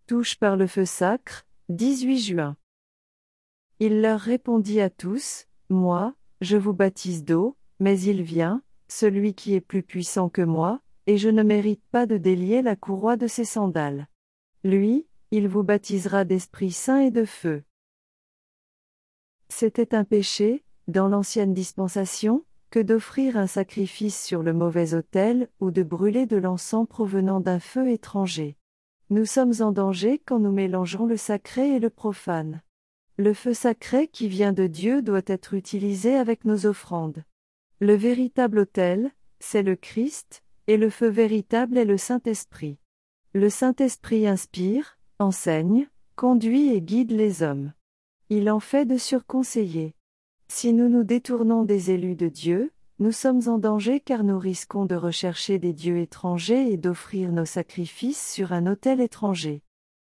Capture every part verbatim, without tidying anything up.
Touche par le feu sacre, dix-huit juin. Il leur répondit à tous, « Moi, je vous baptise d'eau, mais il vient, celui qui est plus puissant que moi, et je ne mérite pas de délier la courroie de ses sandales. Lui, il vous baptisera d'Esprit Saint et de feu. » C'était un péché, dans l'ancienne dispensation, que d'offrir un sacrifice sur le mauvais autel ou de brûler de l'encens provenant d'un feu étranger. Nous sommes en danger quand nous mélangeons le sacré et le profane. Le feu sacré qui vient de Dieu doit être utilisé avec nos offrandes. Le véritable autel, c'est le Christ, et le feu véritable est le Saint-Esprit. Le Saint-Esprit inspire, enseigne, conduit et guide les hommes. Il en fait de surconseillers. Si nous nous détournons des élus de Dieu, nous sommes en danger car nous risquons de rechercher des dieux étrangers et d'offrir nos sacrifices sur un autel étranger.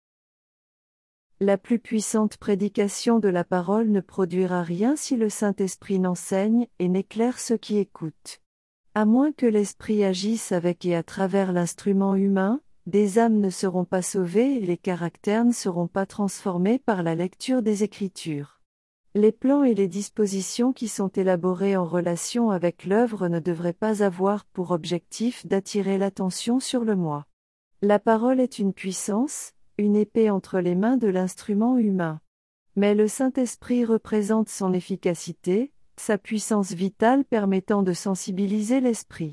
La plus puissante prédication de la parole ne produira rien si le Saint-Esprit n'enseigne et n'éclaire ceux qui écoutent. À moins que l'Esprit agisse avec et à travers l'instrument humain, des âmes ne seront pas sauvées et les caractères ne seront pas transformés par la lecture des Écritures. Les plans et les dispositions qui sont élaborés en relation avec l'œuvre ne devraient pas avoir pour objectif d'attirer l'attention sur le moi. La parole est une puissance, une épée entre les mains de l'instrument humain. Mais le Saint-Esprit représente son efficacité, sa puissance vitale permettant de sensibiliser l'esprit.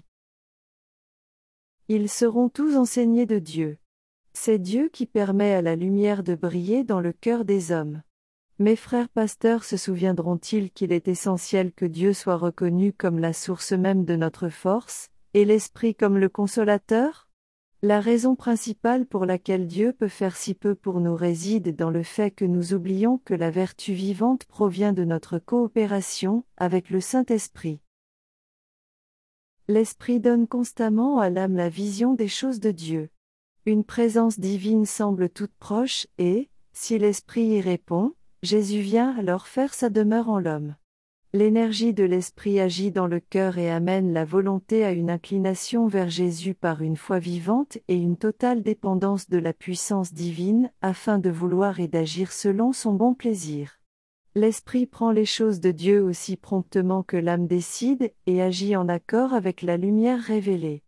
Ils seront tous enseignés de Dieu. C'est Dieu qui permet à la lumière de briller dans le cœur des hommes. Mes frères pasteurs se souviendront-ils qu'il est essentiel que Dieu soit reconnu comme la source même de notre force, et l'Esprit comme le consolateur ? La raison principale pour laquelle Dieu peut faire si peu pour nous réside dans le fait que nous oublions que la vertu vivante provient de notre coopération avec le Saint-Esprit. L'Esprit donne constamment à l'âme la vision des choses de Dieu. Une présence divine semble toute proche et, si l'Esprit y répond, Jésus vient alors faire sa demeure en l'homme. L'énergie de l'Esprit agit dans le cœur et amène la volonté à une inclination vers Jésus par une foi vivante et une totale dépendance de la puissance divine, afin de vouloir et d'agir selon son bon plaisir. L'Esprit prend les choses de Dieu aussi promptement que l'âme décide et agit en accord avec la lumière révélée.